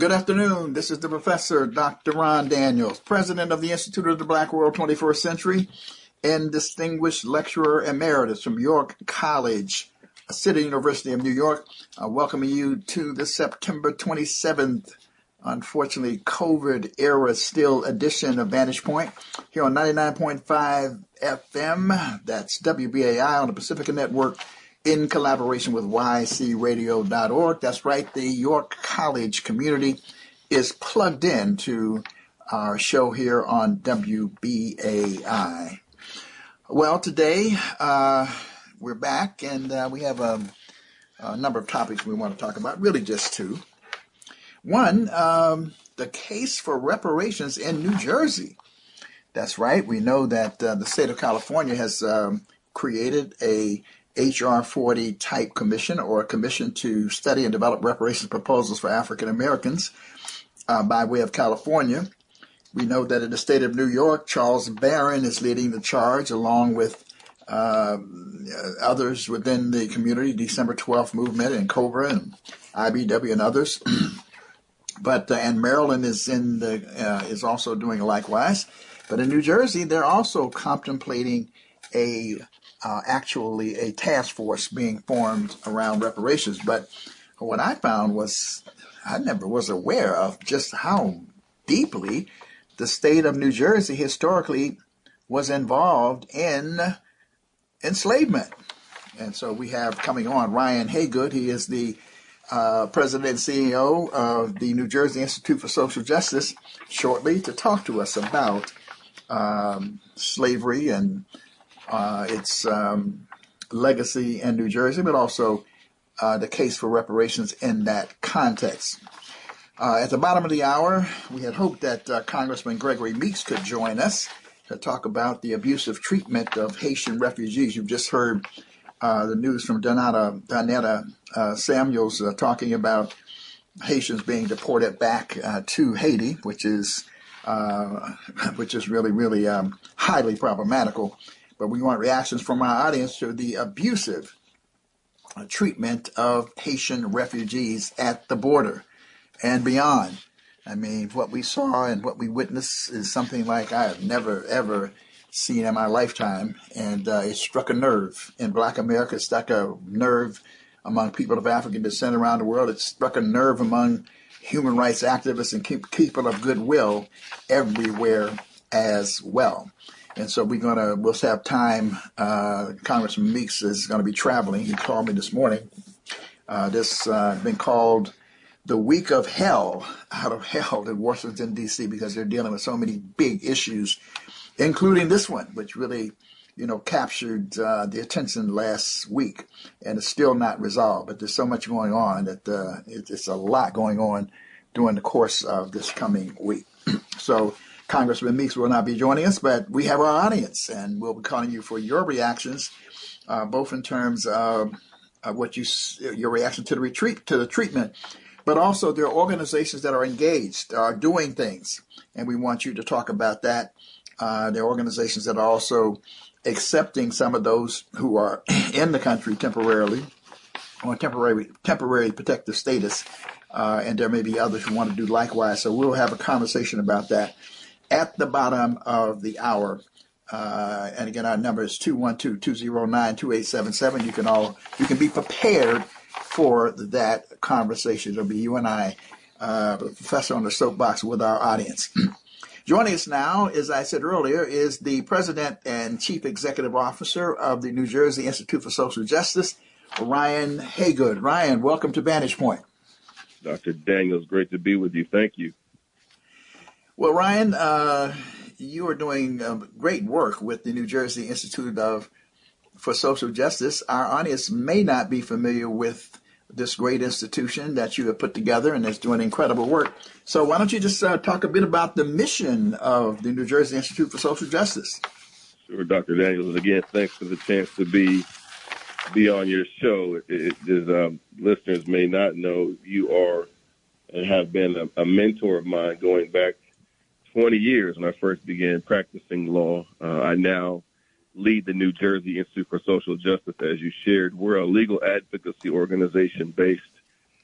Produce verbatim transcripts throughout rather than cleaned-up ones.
Good afternoon. This is the professor, Doctor Ron Daniels, president of the Institute of the Black World twenty-first Century and distinguished lecturer emeritus from York College, City University of New York, uh, welcoming you to the September twenty-seventh, unfortunately, COVID era still edition of Vantage Point here on ninety-nine point five F M. That's W B A I on the Pacifica Network in collaboration with Y C radio dot org. That's right, the York College community is plugged in to our show here on W B A I. Well, today uh, we're back, and uh, we have a, a number of topics we want to talk about, really just two. One, um, the case for reparations in New Jersey. That's right. We know that uh, the state of California has um, created a H R forty type commission, or a commission to study and develop reparations proposals for African Americans uh, by way of California. We know that in the state of New York, Charles Barron is leading the charge along with uh, others within the community, December twelfth movement and COBRA and I B W and others. But uh, and Maryland is in the uh, is also doing likewise. But in New Jersey, they're also contemplating a Uh, actually a task force being formed around reparations. But what I found was I never was aware of just how deeply the state of New Jersey historically was involved in enslavement. And so we have coming on Ryan Haygood. He is the uh, president and C E O of the New Jersey Institute for Social Justice, shortly to talk to us about um, slavery and Uh, its um, legacy in New Jersey, but also uh, the case for reparations in that context. Uh, at the bottom of the hour, we had hoped that uh, Congressman Gregory Meeks could join us to talk about the abusive treatment of Haitian refugees. You've just heard uh, the news from Donata, Donetta uh, Samuels uh, talking about Haitians being deported back uh, to Haiti, which is uh, which is really, really um, highly problematical. But we want reactions from our audience to the abusive uh, treatment of Haitian refugees at the border and beyond. I mean, what we saw and what we witnessed is something like I have never, ever seen in my lifetime. And uh, it struck a nerve in Black America. It struck a nerve among people of African descent around the world. It struck a nerve among human rights activists and people of goodwill everywhere as well. And so we're going to, we'll have time. Uh, Congressman Meeks is going to be traveling. He called me this morning. Uh, this uh, has been called the week of hell, out of hell in Washington, D C, because they're dealing with so many big issues, including this one, which really, you know, captured uh, the attention last week and is still not resolved. But there's so much going on that uh, it, it's a lot going on during the course of this coming week. So Congressman Meeks will not be joining us, but we have our audience, and we'll be calling you for your reactions, uh, both in terms of uh, what you, your reaction to the retreat, to the treatment, but also there are organizations that are engaged, are doing things, and we want you to talk about that. Uh, there are organizations that are also accepting some of those who are in the country temporarily, on temporary temporary protective status, uh, and there may be others who want to do likewise. So we'll have a conversation about that at the bottom of the hour. Uh, and again, our number is two one two, two zero nine, two eight seven seven. You can all, you can be prepared for that conversation. It'll be you and I, uh, the professor on the soapbox with our audience. Joining us now, as I said earlier, is the president and chief executive officer of the New Jersey Institute for Social Justice, Ryan Haygood. Ryan, welcome to Vantage Point. Doctor Daniels, great to be with you. Thank you. Well, Ryan, uh, you are doing uh, great work with the New Jersey Institute of for Social Justice. Our audience may not be familiar with this great institution that you have put together and is doing incredible work. So why don't you just uh, talk a bit about the mission of the New Jersey Institute for Social Justice? Sure, Doctor Daniels. And again, thanks for the chance to be be on your show. It, it, as um, listeners may not know, you are and have been a, a mentor of mine going back twenty years when I first began practicing law. Uh, I now lead the New Jersey Institute for Social Justice, as you shared. We're a legal advocacy organization based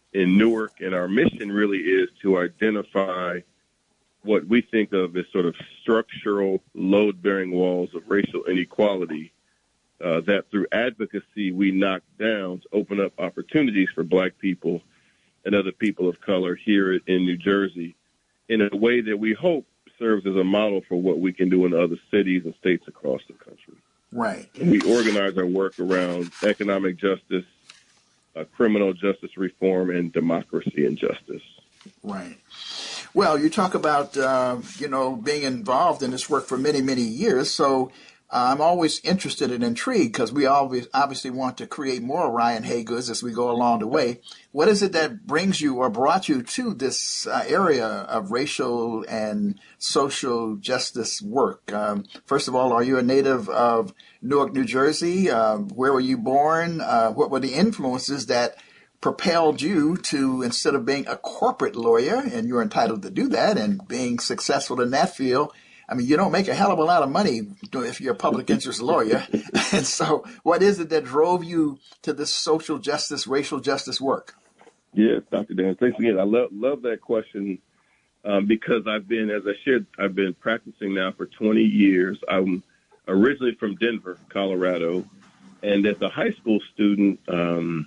in Newark, and our mission really is to identify what we think of as sort of structural load-bearing walls of racial inequality uh, that through advocacy we knock down to open up opportunities for black people and other people of color here in New Jersey in a way that we hope serves as a model for what we can do in other cities and states across the country. Right. And we organize our work around economic justice, uh, criminal justice reform, and democracy and justice. Right. Well, you talk about, uh, you know, being involved in this work for many, many years. So uh, I'm always interested and intrigued because we always obviously want to create more Ryan Haygoods as we go along the way. What is it that brings you or brought you to this uh, area of racial and social justice work? Um, first of all, are you a native of Newark, New Jersey? Uh, where were you born? Uh, what were the influences that propelled you to, instead of being a corporate lawyer, and you're entitled to do that, and being successful in that field? I mean, you don't make a hell of a lot of money if you're a public interest lawyer. And so what is it that drove you to this social justice, racial justice work? Yes, Doctor Dan, thanks again. I love love that question um, because I've been, as I shared, I've been practicing now for twenty years. I'm originally from Denver, Colorado, and as a high school student, um,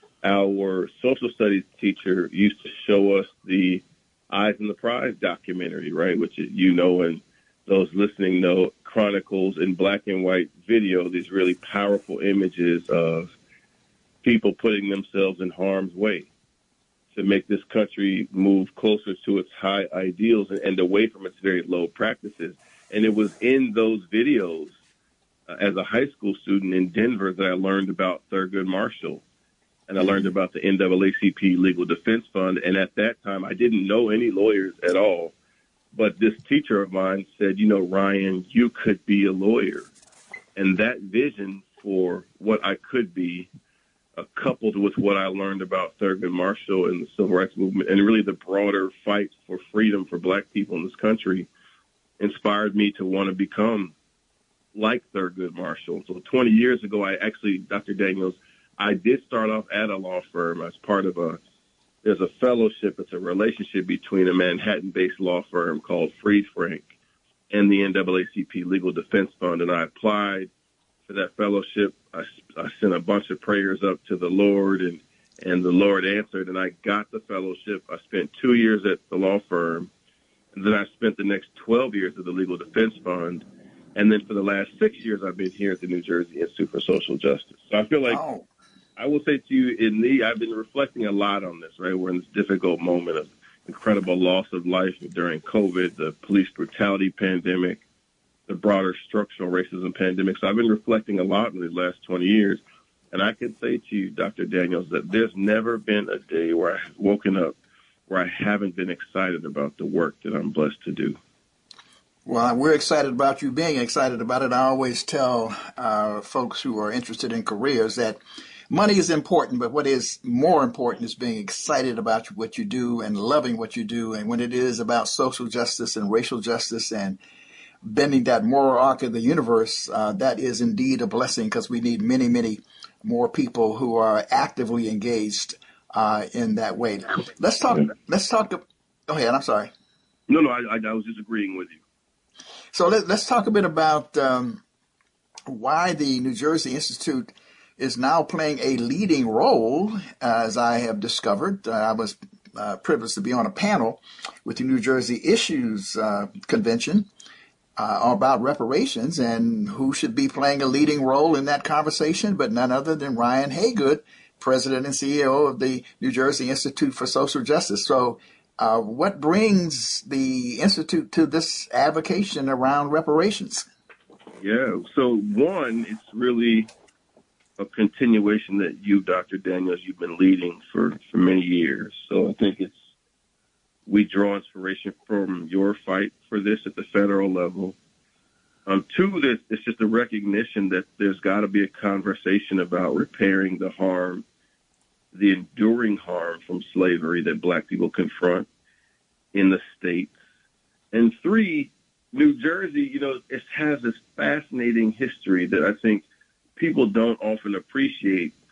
our social studies teacher used to show us the Eyes on the Prize documentary, right, which you know and those listening know, chronicles in black and white video these really powerful images of people putting themselves in harm's way to make this country move closer to its high ideals and, and away from its very low practices. And it was in those videos uh, as a high school student in Denver that I learned about Thurgood Marshall. And I learned about the N double A C P Legal Defense Fund. And at that time, I didn't know any lawyers at all. But this teacher of mine said, you know, Ryan, you could be a lawyer. And that vision for what I could be, uh, coupled with what I learned about Thurgood Marshall and the Civil Rights Movement and really the broader fight for freedom for black people in this country, inspired me to want to become like Thurgood Marshall. So twenty years ago, I actually, Doctor Daniels, I did start off at a law firm as part of a, there's a fellowship, it's a relationship between a Manhattan-based law firm called Fried Frank and the N double A C P Legal Defense Fund. And I applied for that fellowship. I, I sent a bunch of prayers up to the Lord, and, and the Lord answered, and I got the fellowship. I spent two years at the law firm, and then I spent the next twelve years at the Legal Defense Fund. And then for the last six years, I've been here at the New Jersey Institute for Social Justice. So I feel like oh. I will say to you, in the, I've been reflecting a lot on this, right? We're in this difficult moment of incredible loss of life during COVID, the police brutality pandemic, the broader structural racism pandemic. So I've been reflecting a lot in the last twenty years. And I can say to you, Doctor Daniels, that there's never been a day where I've woken up where I haven't been excited about the work that I'm blessed to do. Well, we're excited about you being excited about it. I always tell uh, folks who are interested in careers that money is important, but what is more important is being excited about what you do and loving what you do. And when it is about social justice and racial justice and bending that moral arc of the universe, uh, that is indeed a blessing, because we need many, many more people who are actively engaged uh, in that way. Let's talk. Let's talk. Go ahead. I'm sorry. No, no, I, I was just agreeing with you. So let, let's talk a bit about um, why the New Jersey Institute is now playing a leading role, uh, as I have discovered. Uh, I was uh, privileged to be on a panel with the New Jersey Issues uh, Convention uh, about reparations, and who should be playing a leading role in that conversation but none other than Ryan Haygood, President and C E O of the New Jersey Institute for Social Justice. So uh, what brings the Institute to this advocation around reparations? Yeah, so one, it's really a continuation that you, Doctor Daniels, you've been leading for, for many years. So I think it's, we draw inspiration from your fight for this at the federal level. Um, two, this, it's just a recognition that there's got to be a conversation about repairing the harm, the enduring harm from slavery that black people confront in the states. And three, New Jersey, you know, it has this fascinating history that I think people don't often appreciate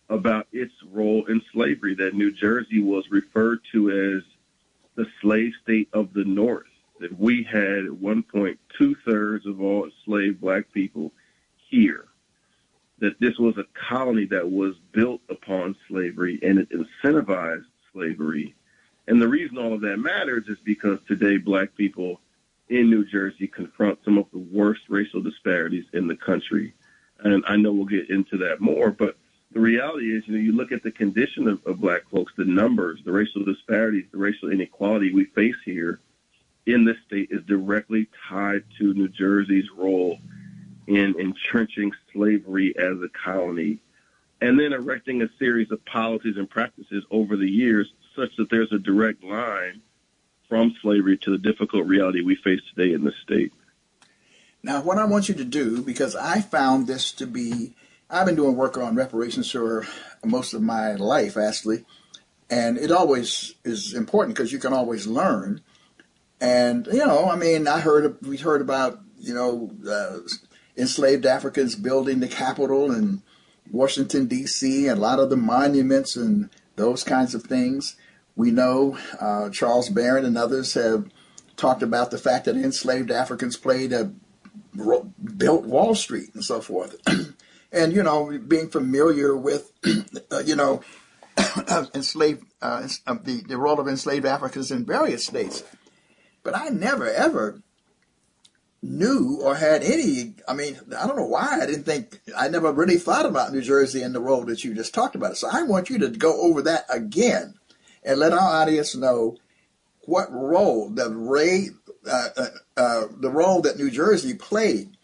about its role in slavery, that New Jersey was referred to as the slave state of the North, that we had at one point two-thirds of all enslaved black people here, that this was a colony that was built upon slavery and it incentivized slavery. And the reason all of that matters is because today black people in New Jersey confront some of the worst racial disparities in the country. And I know we'll get into that more, but the reality is, you know, you look at the condition of, of black folks, the numbers, the racial disparities, the racial inequality we face here in this state is directly tied to New Jersey's role in entrenching slavery as a colony, and then erecting a series of policies and practices over the years such that there's a direct line from slavery to the difficult reality we face today in this state. Now, what I want you to do, because I found this to be, I've been doing work on reparations for most of my life, actually, and it always is important because you can always learn. And, you know, I mean, I heard, we heard about, you know, uh, enslaved Africans building the Capitol in Washington, D C, and a lot of the monuments and those kinds of things. We know uh, Charles Barron and others have talked about the fact that enslaved Africans played a built Wall Street and so forth. And, you know, being familiar with, uh, you know, enslaved, uh, the, the role of enslaved Africans in various states. But I never, ever knew or had any, I mean, I don't know why I didn't think, I never really thought about New Jersey and the role that you just talked about. So I want you to go over that again and let our audience know what role the Ray, uh, uh, uh, the role that New Jersey played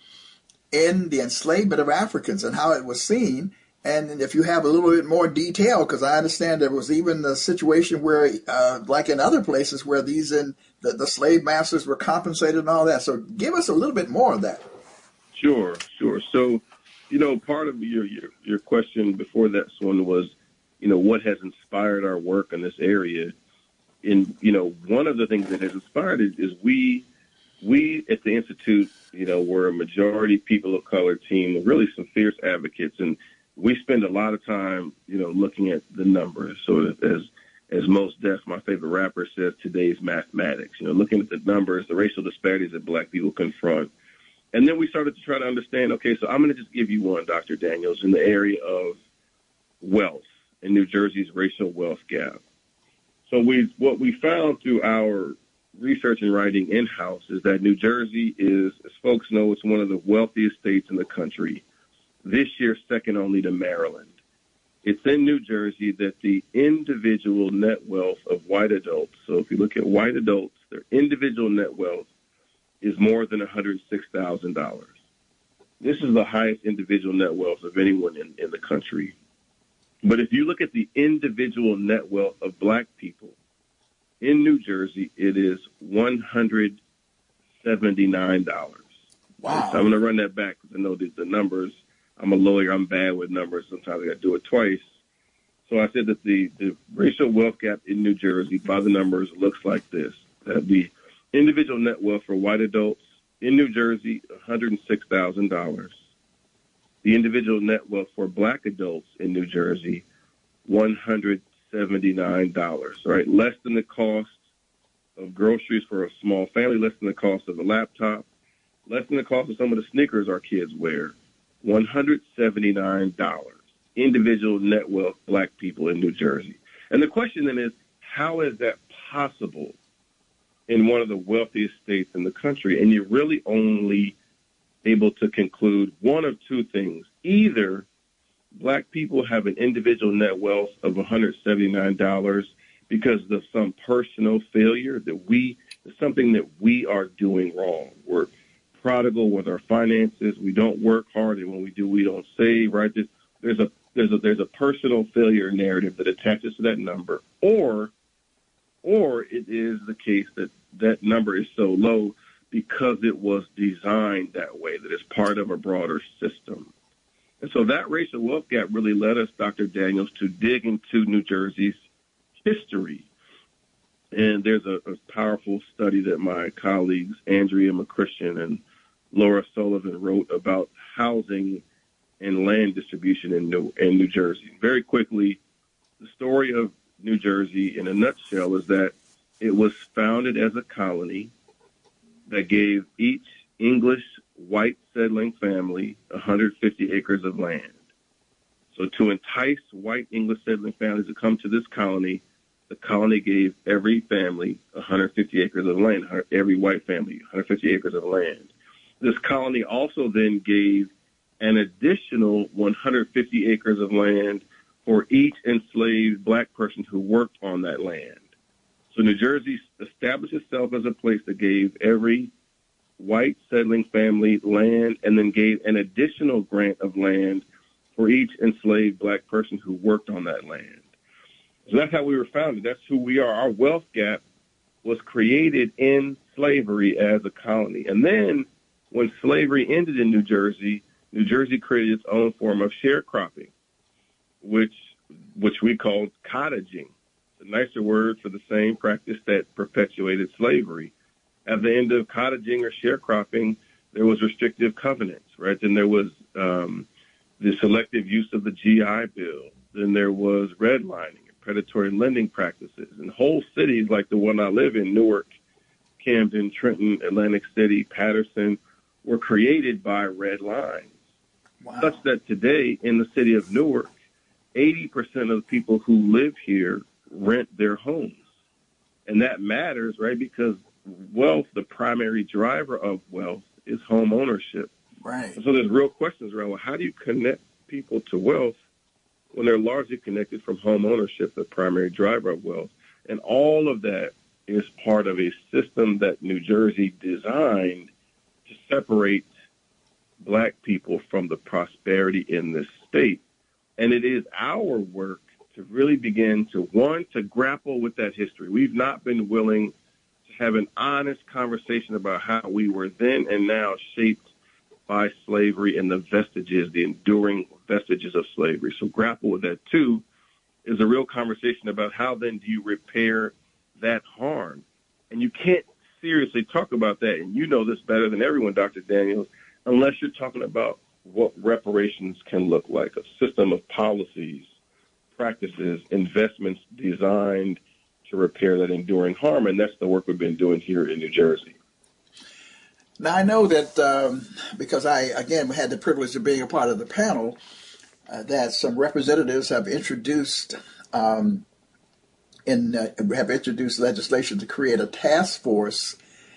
in the enslavement of Africans and how it was seen. And if you have a little bit more detail, because I understand there was even the situation where, uh, like in other places, where these in the, the slave masters were compensated and all that. So give us a little bit more of that. Sure, sure. So, you know, part of your your, your question before that one was, you know, what has inspired our work in this area? And, you know, one of the things that has inspired it is we, we at the Institute, you know, we're a majority people of color team, really some fierce advocates, and we spend a lot of time, you know, looking at the numbers. So as as Mos Def, my favorite rapper, says, today's mathematics, you know, looking at the numbers, the racial disparities that black people confront. And then we started to try to understand, okay, so I'm going to just give you one, Doctor Daniels, in the area of wealth and New Jersey's racial wealth gap. So we what we found through our research and writing in-house is that New Jersey is, as folks know, it's one of the wealthiest states in the country. This year, second only to Maryland. It's in New Jersey that the individual net wealth of white adults, so if you look at white adults, their individual net wealth is more than one hundred six thousand dollars. This is the highest individual net wealth of anyone in, in the country. But if you look at the individual net wealth of black people in New Jersey, it is one hundred seventy-nine dollars. Wow. So I'm going to run that back because I know the, the numbers. I'm a lawyer. I'm bad with numbers. Sometimes I got to do it twice. So I said that the, the racial wealth gap in New Jersey, by the numbers, looks like this. That the individual net wealth for white adults in New Jersey, one hundred six thousand dollars. The individual net wealth for black adults in New Jersey, one hundred seventy-nine dollars, right? Less than the cost of groceries for a small family, less than the cost of a laptop, less than the cost of some of the sneakers our kids wear. one hundred seventy-nine dollars. Individual net wealth black people in New Jersey. And the question then is, how is that possible in one of the wealthiest states in the country? And you're really only able to conclude one of two things. Either black people have an individual net wealth of one hundred seventy-nine dollars because of some personal failure that we, something that we are doing wrong. We're prodigal with our finances. We don't work hard, and when we do, we don't save, right? There's, there's a there's a there's a personal failure narrative that attaches to that number, or or it is the case that that number is so low because it was designed that way, that it's part of a broader system. And so that racial wealth gap really led us, Doctor Daniels, to dig into New Jersey's history. And there's a, a powerful study that my colleagues, Andrea McChristian and Laura Sullivan, wrote about housing and land distribution in New, in New Jersey. Very quickly, the story of New Jersey in a nutshell is that it was founded as a colony that gave each English white settling family one hundred fifty acres of land. So to entice white English settling families to come to this colony, the colony gave every family one hundred fifty acres of land, every white family one hundred fifty acres of land. This colony also then gave an additional one hundred fifty acres of land for each enslaved black person who worked on that land. So New Jersey established itself as a place that gave every white settling family land and then gave an additional grant of land for each enslaved black person who worked on that land. So that's how we were founded. That's who we are. Our wealth gap was created in slavery as a colony. And then when slavery ended in New Jersey, New Jersey created its own form of sharecropping, which which we called cottaging, a nicer word for the same practice that perpetuated slavery. At the end of cottaging or sharecropping, there was restrictive covenants, right? Then there was um, the selective use of the G I Bill. Then there was redlining and predatory lending practices. And whole cities like the one I live in, Newark, Camden, Trenton, Atlantic City, Patterson, were created by red lines. Wow. Such that today in the city of Newark, eighty percent of the people who live here rent their homes. And that matters, right? Because wealth, the primary driver of wealth, is home ownership. Right. And so there's real questions around, well, how do you connect people to wealth when they're largely connected from home ownership, the primary driver of wealth? And all of that is part of a system that New Jersey designed to separate black people from the prosperity in this state. And it is our work to really begin to, one, to grapple with that history. We've not been willing to have an honest conversation about how we were then and now shaped by slavery and the vestiges, the enduring vestiges of slavery. So grapple with that. Two, is a real conversation about how then do you repair that harm? And you can't seriously talk about that, and you know this better than everyone, Doctor Daniels, unless you're talking about what reparations can look like, a system of policies, practices, investments designed to repair that enduring harm. And that's the work we've been doing here in New Jersey. Now, I know that um, because I, again, had the privilege of being a part of the panel, uh, that some representatives have introduced um, in uh, have introduced legislation to create a task force.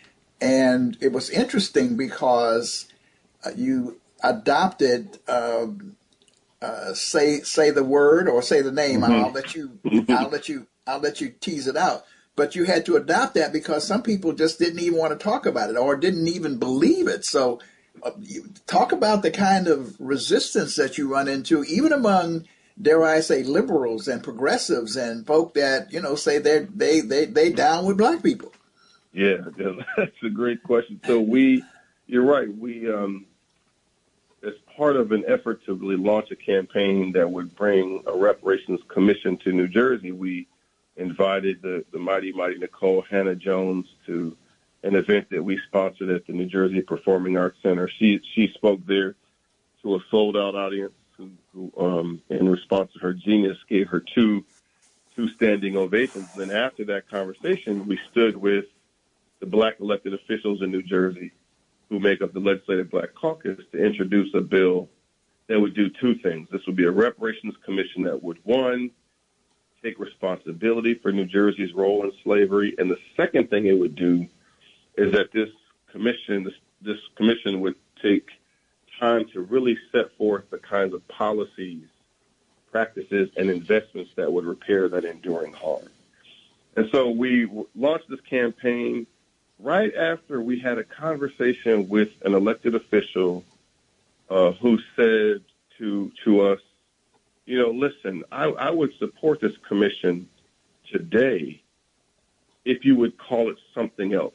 And it was interesting because uh, you adopted um, uh, say say the word or say the name. Mm-hmm. I'll let you. I'll let you. I'll let you tease it out. But you had to adopt that because some people just didn't even want to talk about it or didn't even believe it. So, uh, you talk about the kind of resistance that you run into, even among, dare I say, liberals and progressives and folk that you know say they they they they down with black people. Yeah, that's a great question. So we, you're right. We, um, as part of an effort to really launch a campaign that would bring a reparations commission to New Jersey, we invited the, the mighty, mighty Nicole Hannah-Jones to an event that we sponsored at the New Jersey Performing Arts Center. She she spoke there to a sold-out audience who, who um, in response to her genius, gave her two two standing ovations. And then after that conversation, we stood with the black elected officials in New Jersey who make up the Legislative Black Caucus to introduce a bill that would do two things. This would be a reparations commission that would, one, take responsibility for New Jersey's role in slavery. And the second thing it would do is that this commission, this, this commission would take time to really set forth the kinds of policies, practices, and investments that would repair that enduring harm. And so we launched this campaign right after we had a conversation with an elected official uh, who said to to us, you know, listen, I, I would support this commission today if you would call it something else.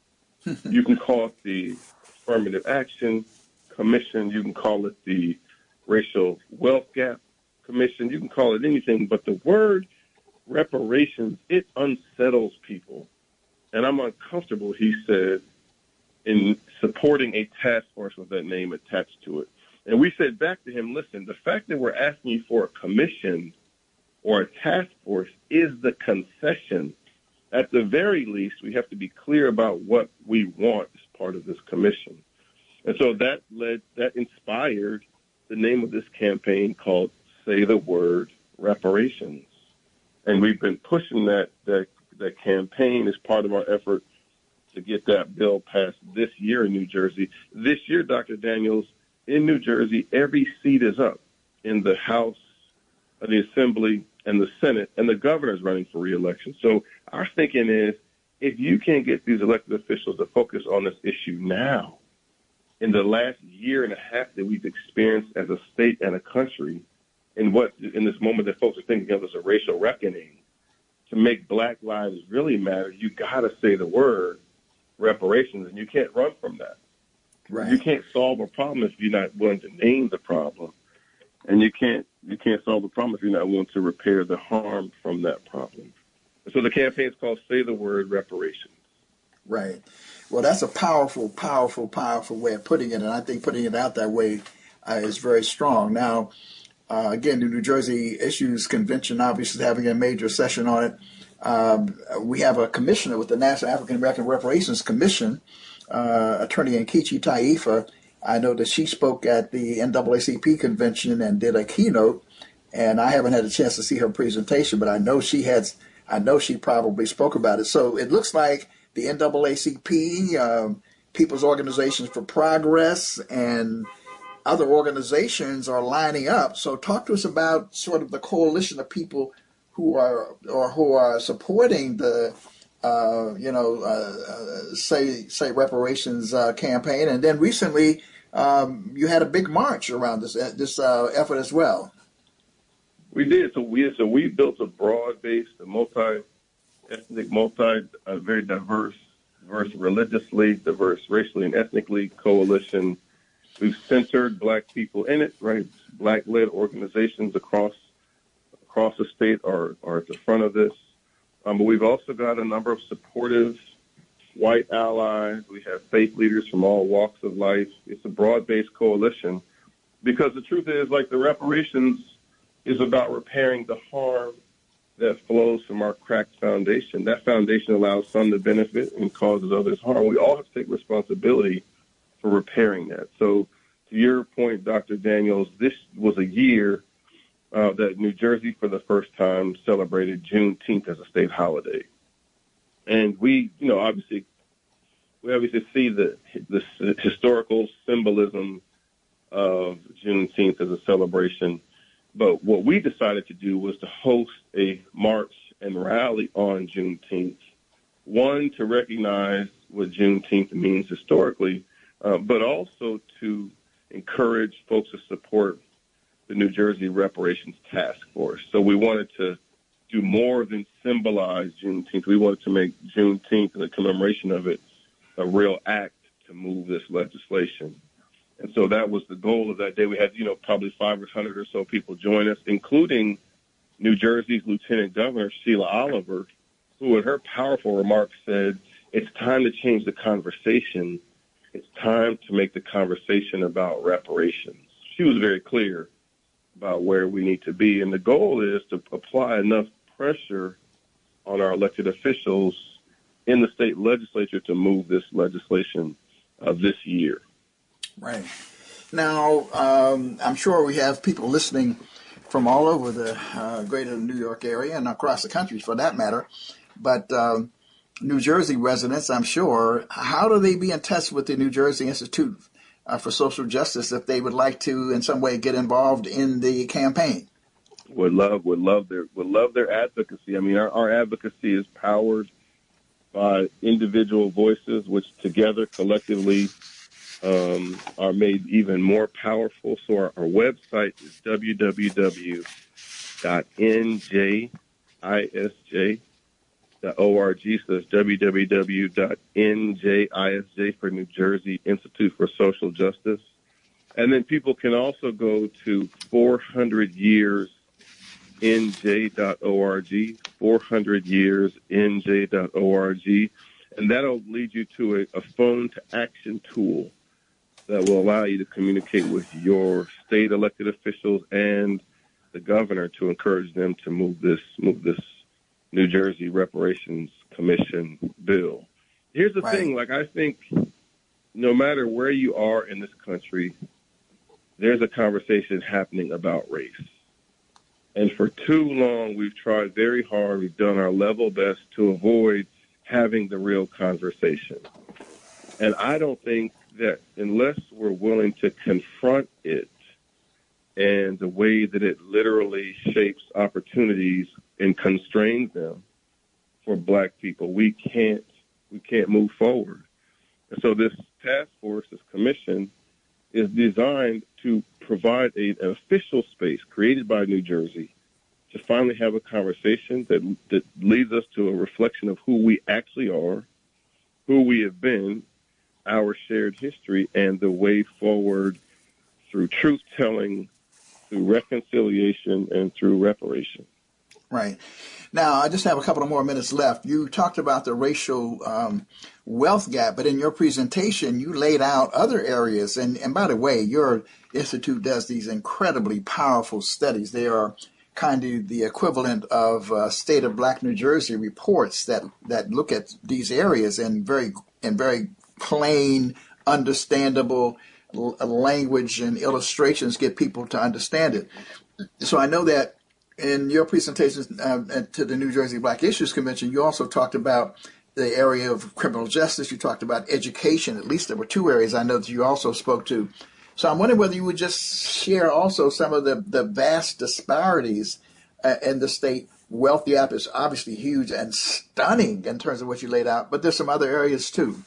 You can call it the Affirmative Action Commission. You can call it the Racial Wealth Gap Commission. You can call it anything, but the word reparations, it unsettles people. And I'm uncomfortable, he said, in supporting a task force with that name attached to it. And we said back to him, listen, the fact that we're asking you for a commission or a task force is the concession. At the very least, we have to be clear about what we want as part of this commission. And so that led, that inspired the name of this campaign called Say the Word Reparations. And we've been pushing that, that, that campaign as part of our effort to get that bill passed this year in New Jersey. This year, Doctor Daniels, in New Jersey, every seat is up in the House, the Assembly, and the Senate, and the governor's running for re-election. So our thinking is, if you can't get these elected officials to focus on this issue now, in the last year and a half that we've experienced as a state and a country, in what in this moment that folks are thinking of as a racial reckoning, to make Black lives really matter, you got to say the word reparations, and you can't run from that. Right. You can't solve a problem if you're not willing to name the problem, and you can't you can't solve the problem if you're not willing to repair the harm from that problem. So the campaign is called Say the Word Reparations. Right. Well, that's a powerful, powerful, powerful way of putting it, and I think putting it out that way uh, is very strong. Now, uh, again, the New Jersey Issues Convention obviously is having a major session on it. Um, we have a commissioner with the National African American Reparations Commission, uh, Attorney Nkechi Taifa. I know that she spoke at the N double A C P convention and did a keynote, and I haven't had a chance to see her presentation, but I know she had. I know she probably spoke about it. So it looks like the N double A C P, um, People's Organizations for Progress, and other organizations are lining up. So talk to us about sort of the coalition of people who are or who are supporting the, uh, you know, uh, uh, say say reparations uh, campaign. And then recently, um, you had a big march around this this uh, effort as well. We did. So we so we built a broad-based, multi-ethnic, multi, uh, very diverse, diverse religiously, diverse racially and ethnically coalition. We've centered Black people in it, right? Black-led organizations across across the state are, are at the front of this. Um, but we've also got a number of supportive white allies. We have faith leaders from all walks of life. It's a broad-based coalition because the truth is, like, the reparations is about repairing the harm that flows from our cracked foundation. That foundation allows some to benefit and causes others harm. We all have to take responsibility for repairing that. So to your point, Doctor Daniels, this was a year uh, that New Jersey, for the first time, celebrated Juneteenth as a state holiday. And we, you know, obviously, we obviously see the, the historical symbolism of Juneteenth as a celebration. But what we decided to do was to host a march and rally on Juneteenth, one, to recognize what Juneteenth means historically, uh, but also to encourage folks to support the New Jersey Reparations Task Force. So we wanted to do more than symbolize Juneteenth. We wanted to make Juneteenth and the commemoration of it a real act to move this legislation. And so that was the goal of that day. We had, you know, probably five hundred or so people join us, including New Jersey's Lieutenant Governor, Sheila Oliver, who in her powerful remarks said, it's time to change the conversation. It's time to make the conversation about reparations. She was very clear about where we need to be. And the goal is to apply enough pressure on our elected officials in the state legislature to move this legislation uh, this year. Right. Now, um, I'm sure we have people listening from all over the uh, greater New York area and across the country for that matter. But um, New Jersey residents, I'm sure, how do they be in touch with the New Jersey Institute uh, for Social Justice if they would like to in some way get involved in the campaign? Would love, would love their, would love their advocacy. I mean, our, our advocacy is powered by individual voices, which together collectively Um, are made even more powerful. So our, our website is w w w dot n j i s j dot org. So it's w w w dot n j i s j for New Jersey Institute for Social Justice. And then people can also go to four hundred years n j dot org, four hundred years n j dot org, and that'll lead you to a, a phone to action tool that will allow you to communicate with your state elected officials and the governor to encourage them to move this move this New Jersey Reparations Commission bill. Here's the Right. thing, like I think no matter where you are in this country, there's a conversation happening about race. And for too long, we've tried very hard, we've done our level best to avoid having the real conversation. And I don't think that unless we're willing to confront it and the way that it literally shapes opportunities and constrains them for black people, we can't we can't move forward. And so this task force, this commission, is designed to provide a, an official space created by New Jersey to finally have a conversation that that leads us to a reflection of who we actually are, who we have been, our shared history, and the way forward through truth-telling, through reconciliation, and through reparation. Right. Now, I just have a couple of more minutes left. You talked about the racial um, wealth gap, but in your presentation, you laid out other areas. And, and by the way, your institute does these incredibly powerful studies. They are kind of the equivalent of uh, State of Black New Jersey reports that, that look at these areas in very in very plain, understandable l- language and illustrations, get people to understand it. So I know that in your presentation uh, to the New Jersey Black Issues Convention, you also talked about the area of criminal justice. You talked about education. At least there were two areas I know that you also spoke to. So I'm wondering whether you would just share also some of the, the vast disparities uh, in the state. Wealth gap is obviously huge and stunning in terms of what you laid out, but there's some other areas too.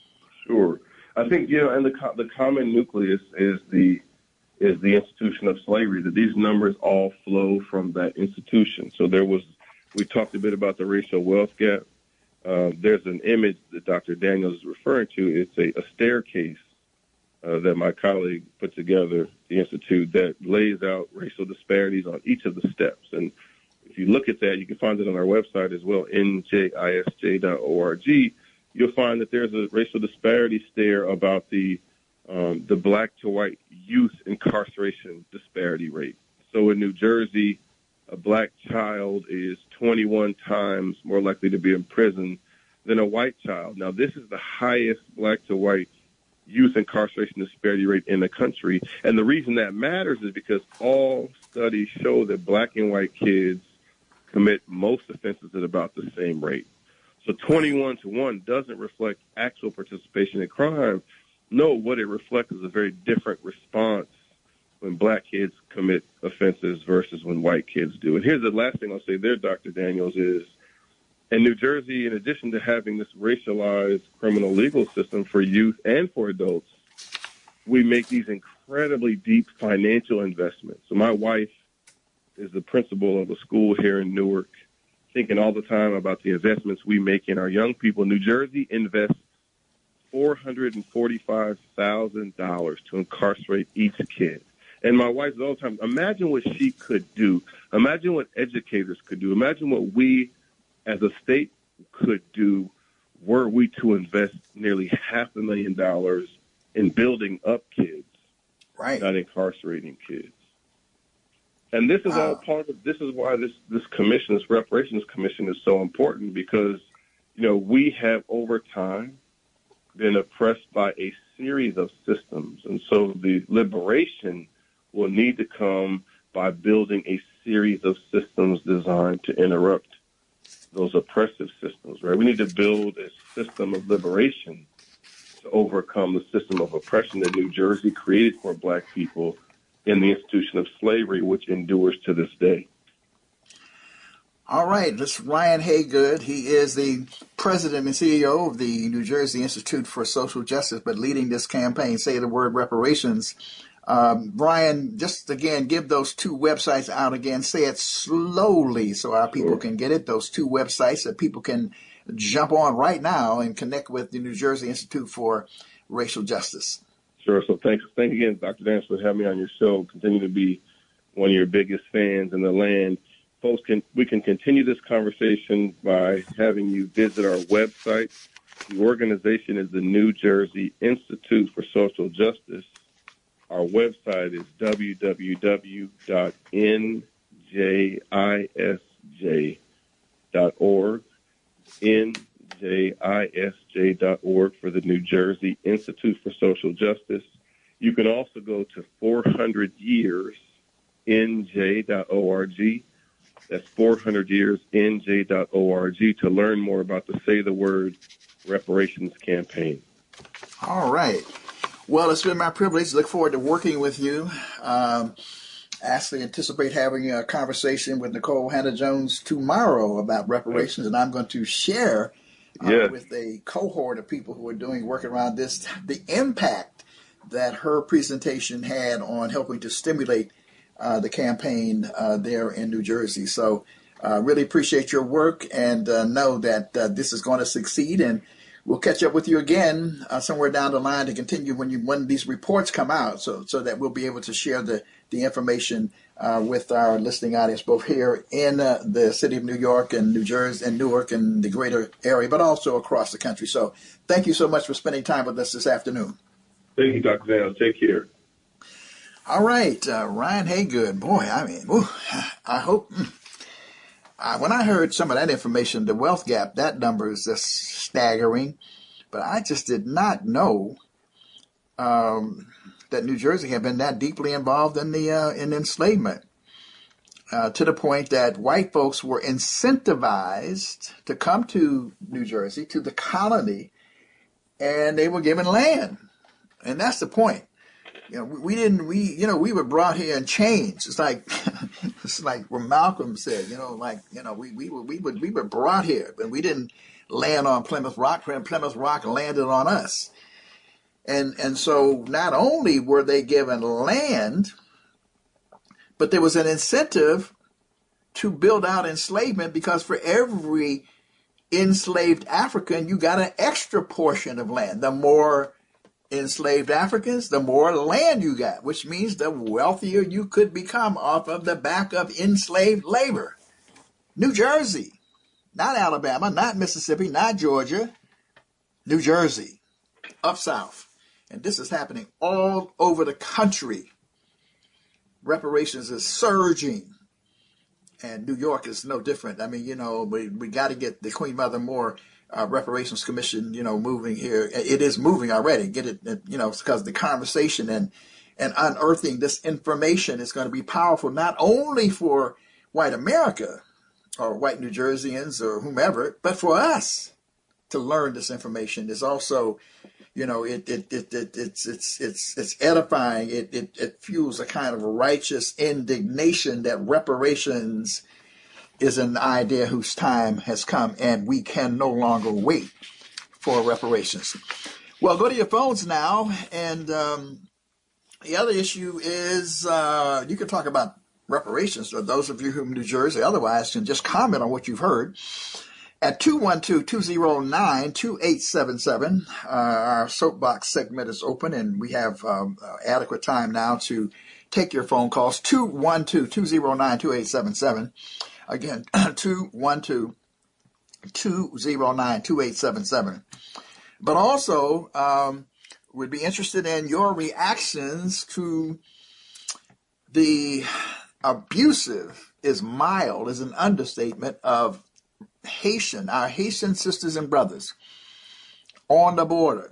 Sure. I think, you know, and the the common nucleus is the is the institution of slavery, that these numbers all flow from that institution. So there was, we talked a bit about the racial wealth gap. Uh, there's an image that Doctor Daniels is referring to. It's a, a staircase uh, that my colleague put together, the Institute, that lays out racial disparities on each of the steps. And if you look at that, you can find it on our website as well, N J I S J dot org. You'll find that there's a racial disparity stair about the um, the black to white youth incarceration disparity rate. So in New Jersey, a black child is twenty-one times more likely to be in prison than a white child. Now, this is the highest black to white youth incarceration disparity rate in the country. And the reason that matters is because all studies show that black and white kids commit most offenses at about the same rate. So twenty-one to one doesn't reflect actual participation in crime. No, what it reflects is a very different response when black kids commit offenses versus when white kids do. And here's the last thing I'll say there, Doctor Daniels, is in New Jersey, in addition to having this racialized criminal legal system for youth and for adults, we make these incredibly deep financial investments. So my wife is the principal of a school here in Newark, thinking all the time about the investments we make in our young people. New Jersey invests four hundred forty-five thousand dollars to incarcerate each kid. And my wife says all the time, imagine what she could do. Imagine what educators could do. Imagine what we as a state could do were we to invest nearly half a million dollars in building up kids, Right. not incarcerating kids. And this is Wow. all part of, this is why this, this commission, this reparations commission is so important, because, you know, we have over time been oppressed by a series of systems. And so the liberation will need to come by building a series of systems designed to interrupt those oppressive systems, right? We need to build a system of liberation to overcome the system of oppression that New Jersey created for black people in the institution of slavery, which endures to this day. All right, this is Ryan Haygood. He is the president and C E O of the New Jersey Institute for Social Justice, but leading this campaign, say the word reparations. Um, Brian, just again, give those two websites out again. Say it slowly so our people Sure. can get it. Those two websites that people can jump on right now and connect with the New Jersey Institute for Racial Justice. Sure. So thanks, thank you again, Doctor Daniels, for having me on your show. Continue to be one of your biggest fans in the land. Folks, can we can continue this conversation by having you visit our website, The organization is the New Jersey Institute for Social Justice. Our website is w w w dot n j i s j dot org, n j i s j dot org for the New Jersey Institute for Social Justice. You can also go to four hundred years n j dot org. That's four hundred years n j dot org to learn more about the Say the Word reparations campaign. All right. Well, it's been my privilege. Look forward to working with you. Um, actually anticipate having a conversation with Nicole Hannah-Jones tomorrow about reparations, and I'm going to share uh, yes. with a cohort of people who are doing work around this, the impact that her presentation had on helping to stimulate uh, the campaign uh, there in New Jersey. So uh, really appreciate your work, and uh, know that uh, this is going to succeed, and we'll catch up with you again uh, somewhere down the line to continue when you when these reports come out, so so that we'll be able to share the the information uh, with our listening audience, both here in uh, the city of New York and New Jersey and Newark and the greater area, but also across the country. So thank you so much for spending time with us this afternoon. Thank you, Doctor Daniels. Take care. All right, uh, Ryan Haygood. Boy, I mean, whew, I hope. I, when I heard some of that information, the wealth gap, that number is just staggering. But I just did not know um, that New Jersey had been that deeply involved in the uh, in enslavement, uh, to the point that white folks were incentivized to come to New Jersey, to the colony, and they were given land. And that's the point. You know, we, we didn't, we, you know, we were brought here in chains. It's like, it's like what Malcolm said, you know, like, you know, we, we were, we were, we were brought here, but we didn't land on Plymouth Rock. Plymouth Rock landed on us. And, and so not only were they given land, but there was an incentive to build out enslavement, because for every enslaved African, you got an extra portion of land. The more enslaved Africans, the more land you got, which means the wealthier you could become off of the back of enslaved labor. New Jersey, not Alabama, not Mississippi, not Georgia, New Jersey, up south. And this is happening all over the country. Reparations is surging. And New York is no different. I mean, you know, we, we got to get the Queen Mother Moore Uh, Reparations Commission, you know, moving here. It is moving already. Get it, you know, because the conversation and and unearthing this information is going to be powerful, not only for white America or white New Jerseyans or whomever, but for us to learn this information is also, you know, it it it, it it's it's it's it's edifying. It, it it fuels a kind of righteous indignation that reparations is an idea whose time has come, and we can no longer wait for reparations. Well, go to your phones now, and um, the other issue is uh, you can talk about reparations, or those of you who are in New Jersey otherwise can just comment on what you've heard at two one two, two oh nine, two eight seven seven. Uh, our soapbox segment is open, and we have um, uh, adequate time now to take your phone calls. two one two, two oh nine, two eight seven seven. Again, two one two, two oh nine, two eight seven seven. But also, um, we'd be interested in your reactions to the abusive, is mild, is an understatement, of Haitian, our Haitian sisters and brothers on the border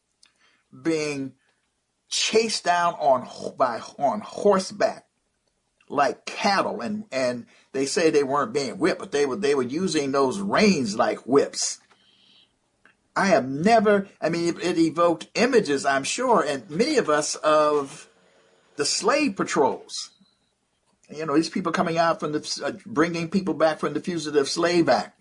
being chased down on by on horseback like cattle, and and they say they weren't being whipped, but they were they were using those reins like whips. I have never, I mean, it, it evoked images, I'm sure, and many of us, of the slave patrols. You know, these people coming out from the, uh, bringing people back from the Fugitive Slave Act.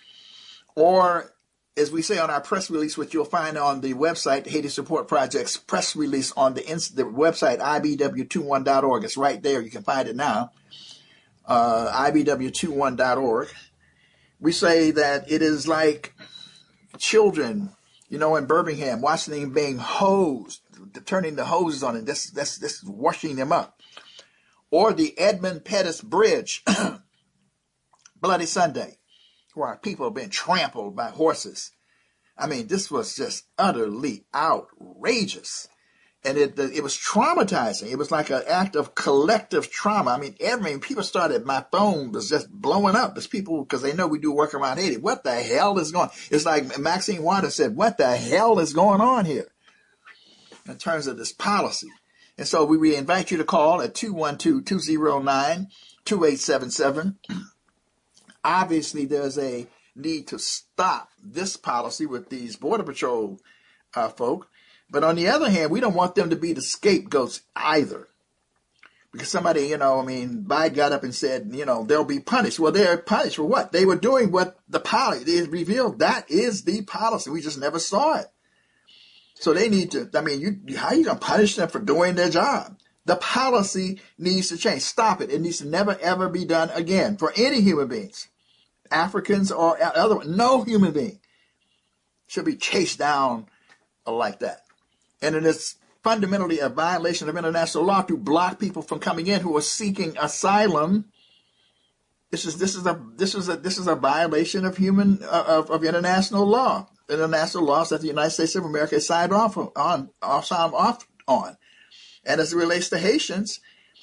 Or, as we say on our press release, which you'll find on the website, the Haiti Support Project's press release on the, the website, I B W twenty-one dot org. It's right there. You can find it now. Uh, I B W twenty-one dot org. We say that it is like children, you know, in Birmingham, watching them being hosed, turning the hoses on, and this, this, this washing them up. Or the Edmund Pettus Bridge, Bloody Sunday, where our people have been trampled by horses. I mean, this was just utterly outrageous. And it it was traumatizing. It was like an act of collective trauma. I mean, every people started, my phone was just blowing up. There's people, because they know we do work around Haiti. What the hell is going on? It's like Maxine Waters said, what the hell is going on here in terms of this policy? And so we, we invite you to call at two one two, two oh nine, two eight seven seven. Obviously, there's a need to stop this policy with these Border Patrol uh, folk. But on the other hand, we don't want them to be the scapegoats either. Because somebody, you know, I mean, Biden got up and said, you know, they'll be punished. Well, they're punished for what? They were doing what the policy is revealed. That is the policy. We just never saw it. So they need to, I mean, you, how are you going to punish them for doing their job? The policy needs to change. Stop it. It needs to never, ever be done again for any human beings, Africans or other. No human being should be chased down like that. And it is fundamentally a violation of international law to block people from coming in who are seeking asylum. This is this is a this is a this is a violation of human uh, of, of international law. International laws that the United States of America has signed off on, off, signed off on. And as it relates to Haitians,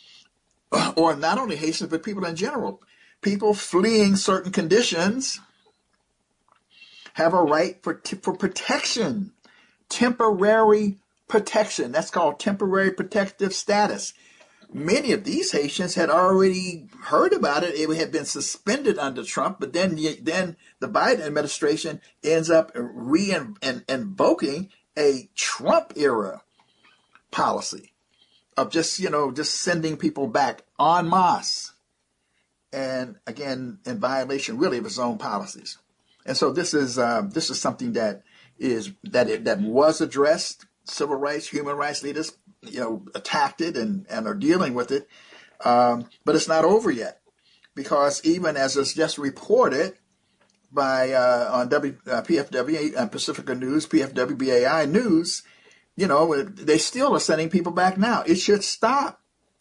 or not only Haitians but people in general, people fleeing certain conditions have a right for for protection, temporary protection. That's called temporary protective status. Many of these Haitians had already heard about it. It had been suspended under Trump, but then then the Biden administration ends up re-invoking a Trump-era policy of just, you know, just sending people back en masse. And again, in violation really of his own policies. And so this is uh, this is something that is that it, that was addressed. Civil rights, human rights leaders, you know, attacked it and, and are dealing with it. Um, but it's not over yet, because even as it's just reported by uh, on w, uh, P F W uh, Pacifica News, P F W B A I News, you know, they still are sending people back now. It should stop.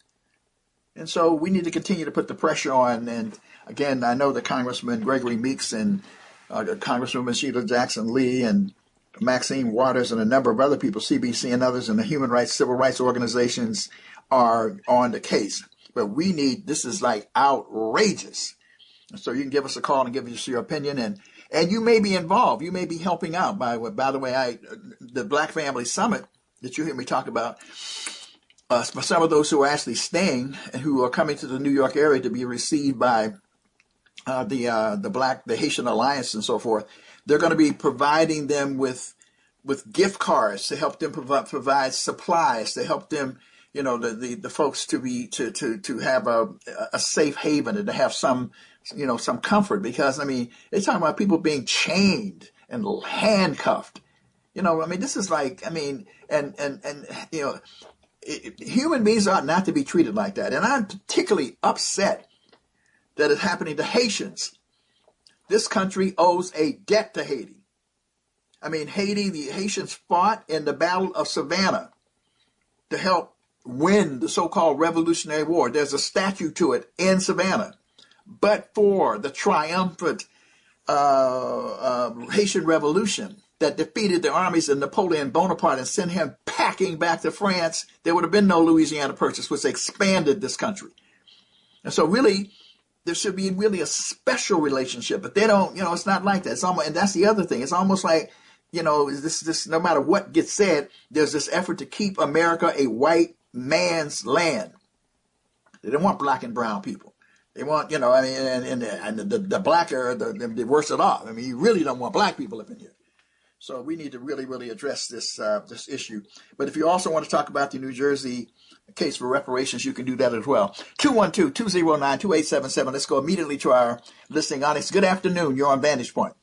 And so we need to continue to put the pressure on. And again, I know that Congressman Gregory Meeks and uh, Congresswoman Sheila Jackson Lee and Maxine Waters and a number of other people, C B C and others, and the human rights, civil rights organizations are on the case. But we need, this is like outrageous. So you can give us a call and give us your opinion, and and you may be involved. You may be helping out. By by the way, I the Black Family Summit that you hear me talk about, uh, for some of those who are actually staying and who are coming to the New York area to be received by uh, the uh, the Black the Haitian Alliance and so forth. They're going to be providing them with with gift cards to help them provide, provide supplies, to help them, you know, the, the, the folks to be to, to, to have a, a safe haven and to have some, you know, some comfort. Because, I mean, they're talking about people being chained and handcuffed. You know, I mean, this is like, I mean, and, and, and you know, it, human beings ought not to be treated like that. And I'm particularly upset that it's happening to Haitians. This country owes a debt to Haiti. I mean, Haiti, the Haitians fought in the Battle of Savannah to help win the so-called Revolutionary War. There's a statue to it in Savannah. But for the triumphant uh, uh, Haitian Revolution that defeated the armies of Napoleon Bonaparte and sent him packing back to France, there would have been no Louisiana Purchase, which expanded this country. And so really, there should be really a special relationship, but they don't, you know, it's not like that. It's almost, and that's the other thing. It's almost like, you know, this, this, no matter what gets said, there's this effort to keep America a white man's land. They don't want black and brown people. They want, you know, I mean, and, and, and the, the blacker, the, the worse it off. I mean, you really don't want black people living here. So we need to really, really address this, uh, this issue. But if you also want to talk about the New Jersey case for reparations, you can do that as well. two one two, two oh nine, two eight seven seven. Let's go immediately to our listening audience. Good afternoon. You're on Vantage Point.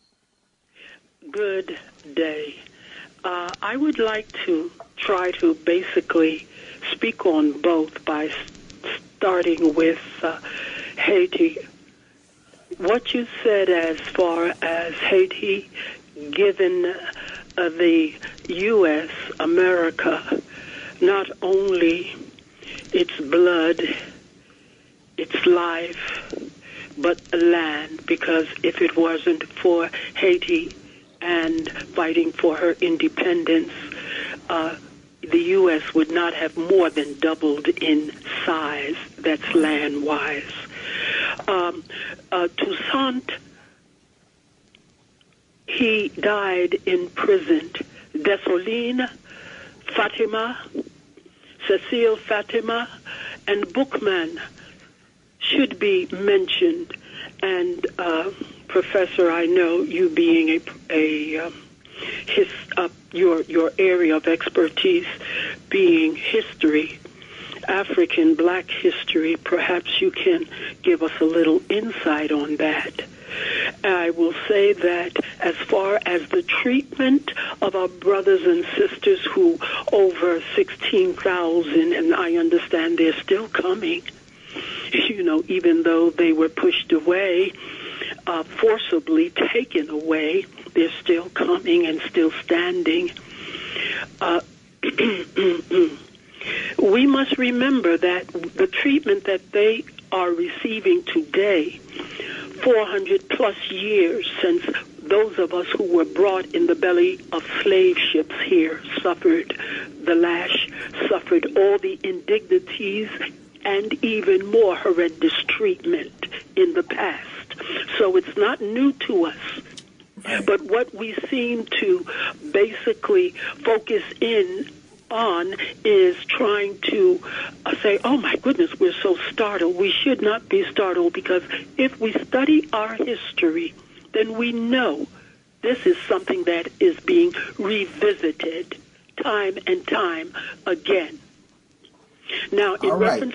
Good day. Uh, I would like to try to basically speak on both by starting with uh, Haiti. What you said as far as Haiti, given uh, the U S, America, not only its blood, its life, but land, because if it wasn't for Haiti, and fighting for her independence, uh, the U S would not have more than doubled in size. That's land-wise. Um, uh, Toussaint, he died imprisoned. Dessalines, Fatima, Cecile Fatima, and Bookman should be mentioned. And uh, Professor, I know you being a, a um, his uh, your your area of expertise being history, African Black history. Perhaps you can give us a little insight on that. I will say that as far as the treatment of our brothers and sisters who over sixteen thousand, and I understand they're still coming, you know, even though they were pushed away, uh, forcibly taken away, they're still coming and still standing. Uh, we must remember that the treatment that they are receiving today, four hundred plus years since those of us who were brought in the belly of slave ships here suffered the lash, suffered all the indignities, and even more horrendous treatment in the past. So it's not new to us. But what we seem to basically focus in on is trying to uh, say, oh my goodness, we're so startled. We should not be startled, because if we study our history, then we know this is something that is being revisited time and time again. Now, in All right. reference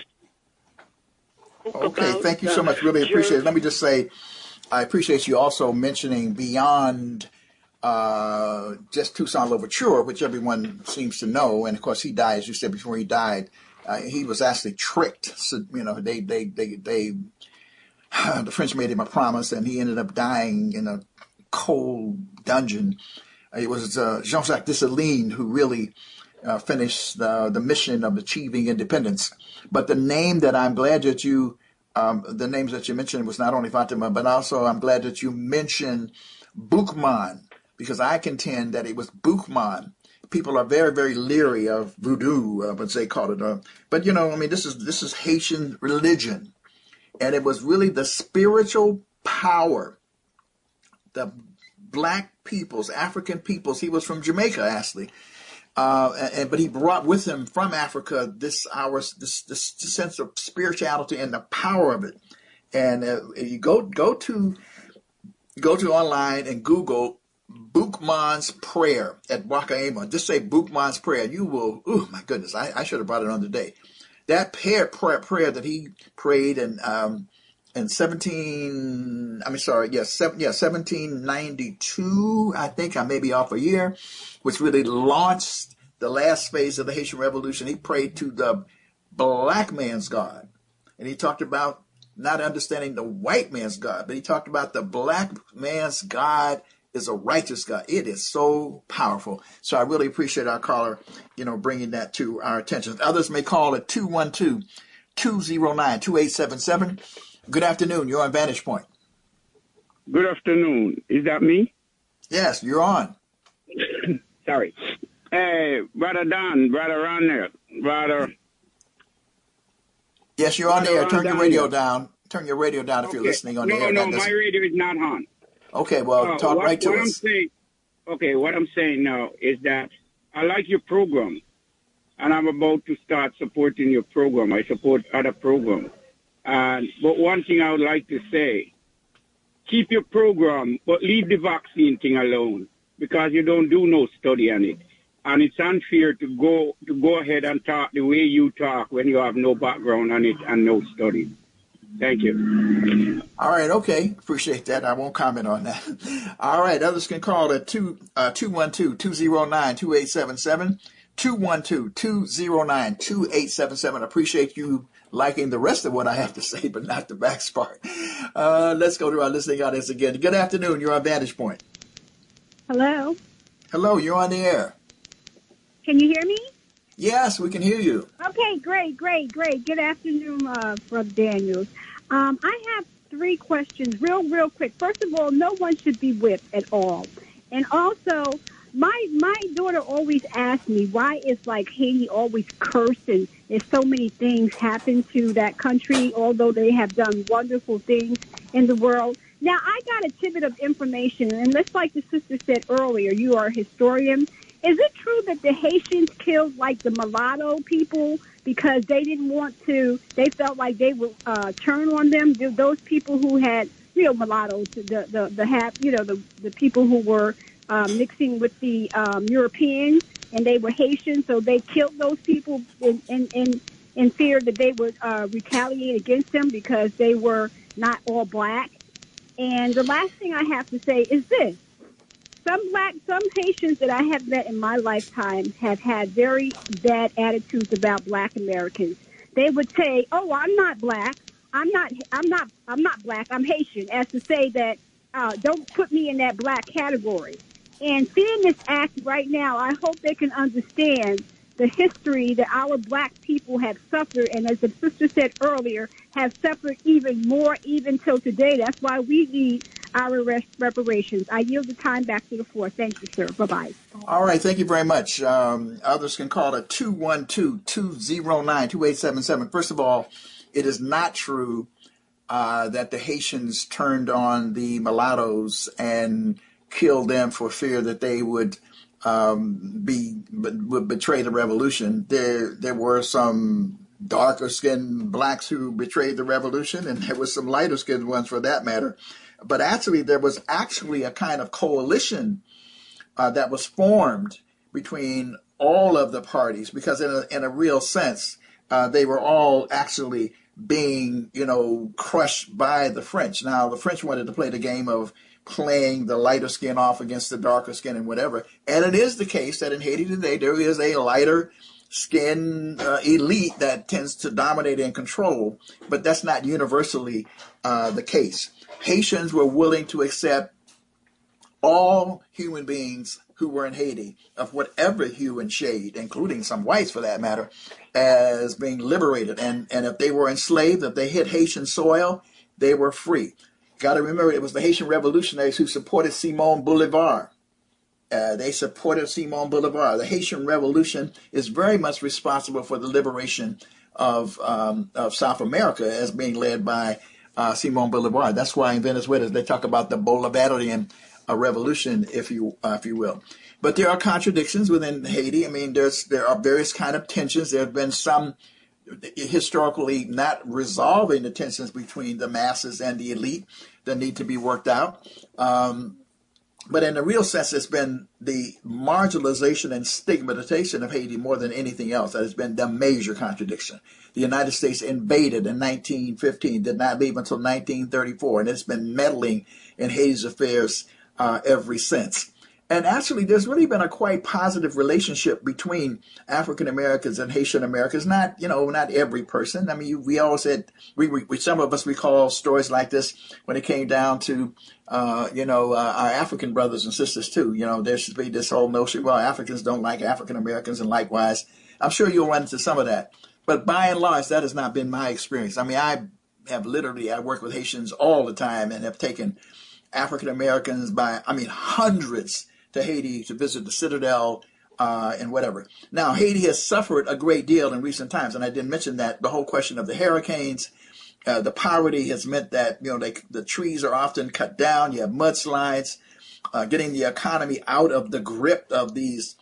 Okay, about, thank you so uh, much. Really appreciate jur- it. Let me just say, I appreciate you also mentioning beyond uh, just Toussaint Louverture, which everyone seems to know. And of course, he died, as you said before he died. Uh, he was actually tricked. So, you know, they, they, they, they, the French made him a promise, and he ended up dying in a cold dungeon. It was uh, Jean-Jacques Dessalines who really uh, finished the, the mission of achieving independence. But the name that I'm glad that you, um, the names that you mentioned was not only Fatima, but also I'm glad that you mentioned Boukman, because I contend that it was Boukman. People are very, very leery of voodoo, uh, as they call it. Uh, but, you know, I mean, this is this is Haitian religion. And it was really the spiritual power, the black peoples, African peoples. He was from Jamaica, actually. Uh, and, but he brought with him from Africa this our this, this sense of spirituality and the power of it. And uh, you go go to go to online and Google Boukman's prayer at Wakaima. Just say Boukman's prayer. You will. Oh my goodness! I, I should have brought it on today. That prayer, prayer, prayer that he prayed in um, in seventeen. I mean, sorry, yes, seven, yeah, seventeen ninety-two. I think I may be off a year, which really launched the last phase of the Haitian Revolution. He prayed to the black man's God, and he talked about not understanding the white man's God, but he talked about the black man's God is a righteous God. It is so powerful. So I really appreciate our caller, you know, bringing that to our attention. Others may call at two one two, two oh nine, two eight seven seven. Good afternoon. You're on Vantage Point. Good afternoon. Is that me? Yes, you're on. Sorry. Hey, Brother Don, Brother Ronner, Brother. Yes, you're on the air. Ron Turn your Daniel. radio down. Turn your radio down if Okay. you're listening on no, the air. No, That no, my doesn't- radio is not on. Okay, well, Uh, talk what, right to what us. I'm saying, okay, what I'm saying now is that I like your program, and I'm about to start supporting your program. I support other programs. And but one thing I would like to say, keep your program, but leave the vaccine thing alone, because you don't do no study on it. And it's unfair to go to go ahead and talk the way you talk when you have no background on it and no study. Thank you. All right, okay. Appreciate that. I won't comment on that. All right, others can call at two one two, two oh nine, two eight seven seven, two one two, two oh nine, two eight seven seven. Appreciate you liking the rest of what I have to say, but not the back part. Uh, let's go to our listening audience again. Good afternoon. You're on Vantage Point. Hello. Hello, you're on the air. Can you hear me? Yes, we can hear you. Okay, great, great, great. Good afternoon, uh, Brother Daniels. Um, I have three questions, real, real quick. First of all, no one should be whipped at all. And also, my my daughter always asks me, why is like Haiti always cursed and there's so many things happen to that country, although they have done wonderful things in the world. Now, I got a tidbit of information, and just like the sister said earlier, you are a historian. Is it true that the Haitians killed, like, the mulatto people because they didn't want to, they felt like they would uh, turn on them? Those people who had, you know, mulattoes, the, the, the half, you know, the, the people who were um, mixing with the um, Europeans, and they were Haitian, so they killed those people in, in, in, in fear that they would uh, retaliate against them because they were not all black. And the last thing I have to say is this. Some black, some Haitians that I have met in my lifetime have had very bad attitudes about black Americans. They would say, "Oh, I'm not black. I'm not. I'm not. I'm not black. I'm Haitian," as to say that uh, don't put me in that black category. And seeing this act right now, I hope they can understand the history that our black people have suffered, and as the sister said earlier, have suffered even more even till today. That's why we need our reparations. I yield the time back to the floor. Thank you, sir. Bye-bye. All right. Thank you very much. Um, others can call it two one two, two oh nine, two eight seven seven. First of all, it is not true uh, that the Haitians turned on the mulattoes and killed them for fear that they would um, be would betray the revolution. There, there were some darker skinned blacks who betrayed the revolution, and there was some lighter skinned ones for that matter. But actually, there was actually a kind of coalition uh, that was formed between all of the parties, because in a, in a real sense, uh, they were all actually being, you know, crushed by the French. Now, the French wanted to play the game of playing the lighter skin off against the darker skin and whatever. And it is the case that in Haiti today, there is a lighter skin uh, elite that tends to dominate and control, but that's not universally uh, the case. Haitians were willing to accept all human beings who were in Haiti, of whatever hue and shade, including some whites for that matter, as being liberated. And, and if they were enslaved, if they hit Haitian soil, they were free. Got to remember, it was the Haitian revolutionaries who supported Simon Bolivar. Uh, they supported Simon Bolivar. The Haitian Revolution is very much responsible for the liberation of um, of South America, as being led by uh, Simon Bolivar. That's why in Venezuela they talk about the Bolivarian uh, revolution, if you uh, if you will. But there are contradictions within Haiti. I mean, there's there are various kind of tensions. There have been some historically not resolving the tensions between the masses and the elite that need to be worked out. Um, But in the real sense, it's been the marginalization and stigmatization of Haiti more than anything else that has been the major contradiction. The United States invaded in nineteen fifteen, did not leave until nineteen thirty-four, and it's been meddling in Haiti's affairs uh, ever since. And actually, there's really been a quite positive relationship between African Americans and Haitian Americans. Not, you know, not every person. I mean, we always said, we, we some of us recall stories like this when it came down to, uh, you know, uh, our African brothers and sisters too. You know, there should be this whole notion, well, Africans don't like African Americans, and likewise. I'm sure you'll run into some of that. But by and large, that has not been my experience. I mean, I have literally, I work with Haitians all the time and have taken African Americans by, I mean, hundreds to Haiti to visit the Citadel uh, and whatever. Now, Haiti has suffered a great deal in recent times, and I didn't mention that. The whole question of the hurricanes, uh, the poverty has meant that, you know, they, the trees are often cut down. You have mudslides, uh, getting the economy out of the grip of these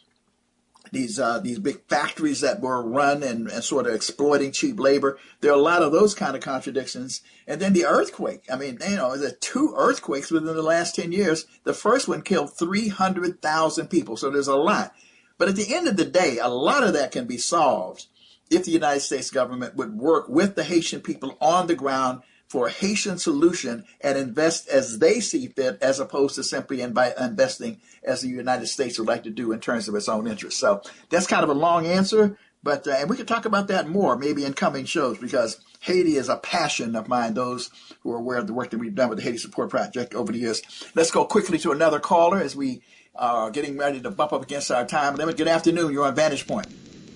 these uh, these big factories that were run and, and sort of exploiting cheap labor. There are a lot of those kind of contradictions. And then the earthquake. I mean, you know, there are two earthquakes within the last ten years. The first one killed three hundred thousand people. So there's a lot. But at the end of the day, a lot of that can be solved if the United States government would work with the Haitian people on the ground for a Haitian solution and invest as they see fit, as opposed to simply invi- investing as the United States would like to do in terms of its own interests. So that's kind of a long answer, but uh, and we could talk about that more maybe in coming shows, because Haiti is a passion of mine, those who are aware of the work that we've done with the Haiti Support Project over the years. Let's go quickly to another caller as we are getting ready to bump up against our time limit. Good afternoon. You're on Vantage Point.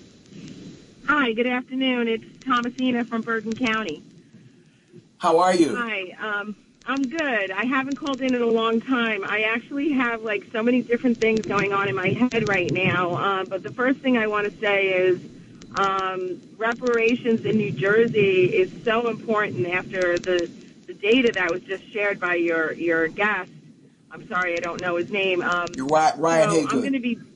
Hi, good afternoon. It's Thomasina from Bergen County. How are you? Hi. Um, I'm good. I haven't called in in a long time. I actually have like so many different things going on in my head right now. Uh, but the first thing I want to say is um, reparations in New Jersey is so important after the the data that was just shared by your your guest. I'm sorry, I don't know his name. Um, You're right, Ryan so Haygood. I'm going to be,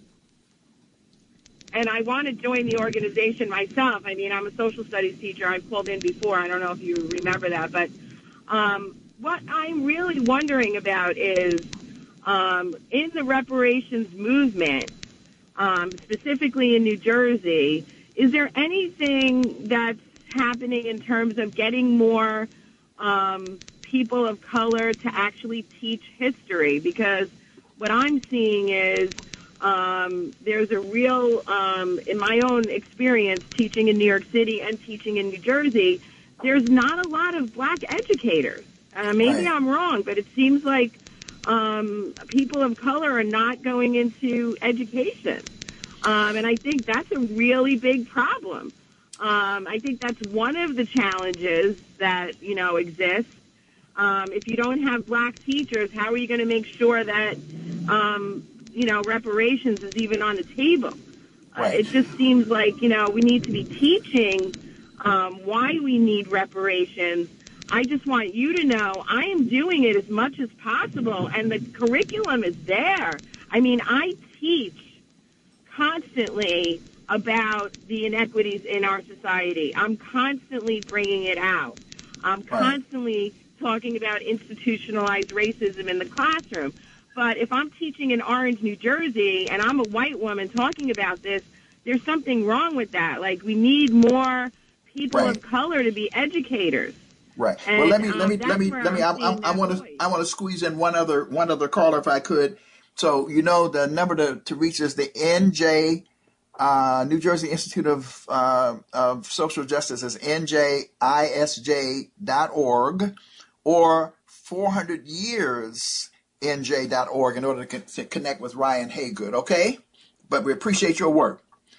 and I want to join the organization myself. I mean, I'm a social studies teacher. I've called in before. I don't know if you remember that, but um, what I'm really wondering about is um, in the reparations movement, um, specifically in New Jersey, is there anything that's happening in terms of getting more um, people of color to actually teach history? Because what I'm seeing is um, there's a real, um, in my own experience teaching in New York City and teaching in New Jersey, there's not a lot of black educators. Uh, maybe Right. I'm wrong, but it seems like um, people of color are not going into education. Um, and I think that's a really big problem. Um, I think that's one of the challenges that, you know, exist. Um, if you don't have black teachers, how are you going to make sure that, um, you know, reparations is even on the table? Right. Uh, it just seems like, you know, we need to be teaching um, why we need reparations. I just want you to know I am doing it as much as possible, and the curriculum is there. I mean, I teach constantly about the inequities in our society. I'm constantly bringing it out. I'm Right. constantly talking about institutionalized racism in the classroom. But if I'm teaching in Orange, New Jersey, and I'm a white woman talking about this, there's something wrong with that. Like, we need more people Right. of color to be educators. Right. And, well, let me um, let me that's let me where let me. I, I'm seeing I, I that want to voice. I want to squeeze in one other one other caller if I could. So you know the number to, to reach is the N J uh, New Jersey Institute of uh, of Social Justice is N J I S J dot org or four hundred years N J dot org in order to con- connect with Ryan Haygood. Okay, but we appreciate your work.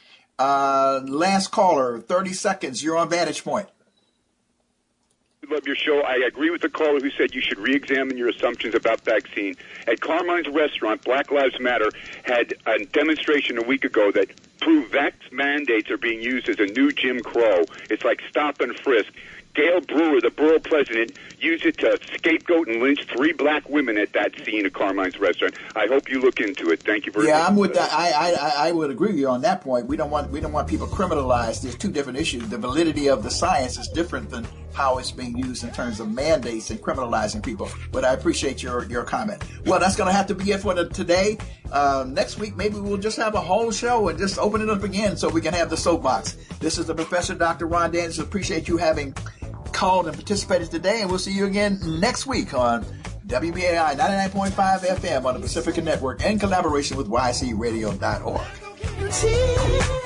Uh, last caller, thirty seconds. You're on Vantage Point. Love your show. I agree with the caller who said you should re-examine your assumptions about vaccine. At Carmine's Restaurant, Black Lives Matter had a demonstration a week ago that proved vax mandates are being used as a new Jim Crow. It's like stop and frisk. Gail Brewer, the borough president, used it to scapegoat and lynch three black women at that scene at Carmine's Restaurant. I hope you look into it. Thank you very Yeah, much. I'm with that. I, I I would agree with you on that point. We don't want we don't want people criminalized. There's two different issues. The validity of the science is different than how it's being used in terms of mandates and criminalizing people. But I appreciate your your comment. Well, that's going to have to be it for the, today. Uh, next week, maybe we'll just have a whole show and just open it up again so we can have the soapbox. This is the Professor Doctor Ron Daniels. Appreciate you having called and participated today, and we'll see you again next week on W B A I ninety-nine point five F M on the Pacifica Network in collaboration with Y C radio dot org.